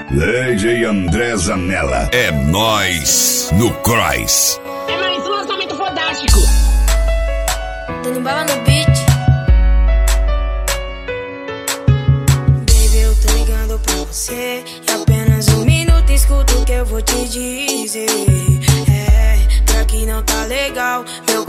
DJ André Zanella. É nóis no Cross. É mais um lançamento fodástico. Dando bala no beat. Baby, eu tô ligando pra você. E apenas um minuto escuta o que eu vou te dizer. É, pra que não tá legal. Meu